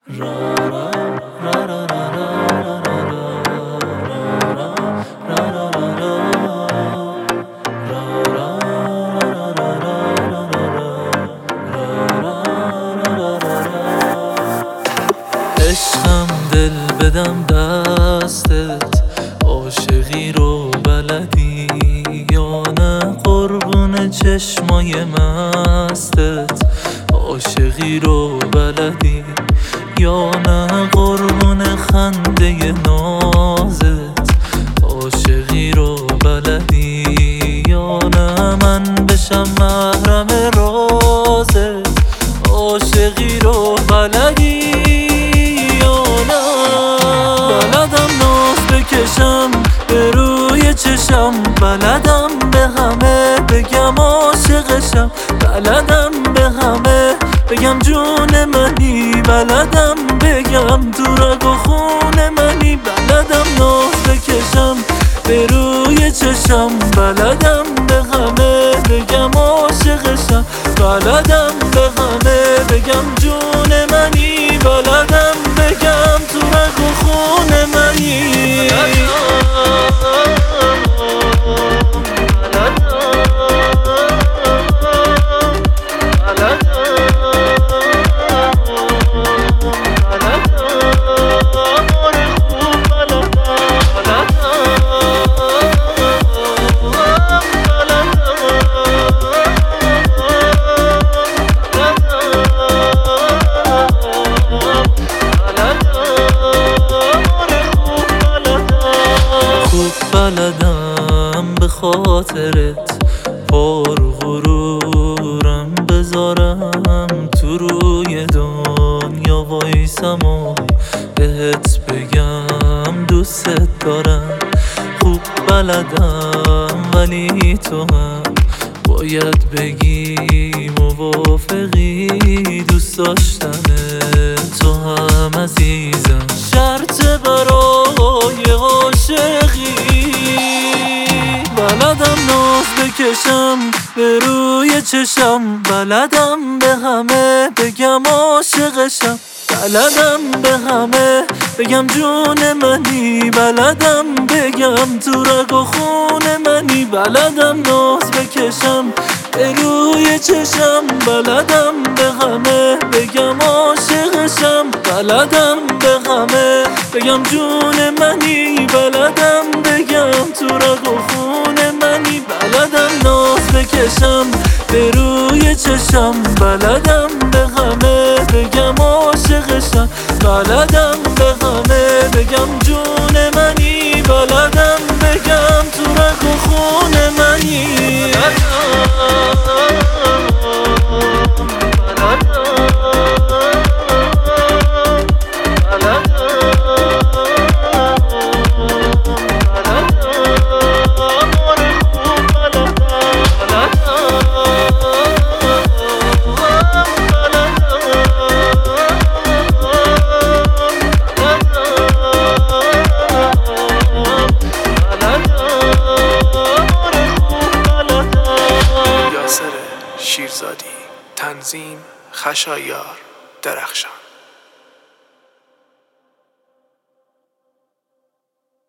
عشقم دل بدم دستت، عاشقی رو بلدی یا نه؟ قربون چشمای مستت، عاشقی رو بلدی یا نه؟ قربون خنده نازت، عاشقی رو بلدی یا نه؟ من بشم محرم رازت، عاشقی رو بلدی یا نه؟ بلدم ناز بکشم به روی چشم، بلدم به همه بگم عاشقشم، بلدم به همه بگم جون منی، بلدم بگم تو رگ و خون منی، بلدم ناز بکشم به روی چشم، بلدم به همه بگم عاشقشم، بلدم به همه بگم جون منی، بلدم بگم تو رگ و خون منی. بلدم به خاطرت پر غرورم بذارم، تو روی دنیا وایسم و بهت بگم دوستت دارم. خوب بلدم ولی تو هم باید بگی موافقی، دوست داشتن تو هم عزیزم شرط برای عاشقی. بلدم ناز بکشم به روی چشم، بلدم به همه بگم عاشقشم، بلدم به همه بگم جون منی، بلدم بگم تو رگ و خون منی، بلدم ناز بکشم به روی چشم، بلدم به همه بگم عاشقشم، بلدم به همه بگم جون منی، بلدم بگم تو رگ و خون منی، بلدم ناز بکشم به روی چشم، بلدم به همه بگم عاشقشم، بلدم به همه بگم جون منی، بلدم بگم تو رگ و خون منی. شیرزادی، تنظیم خشایار درخشان.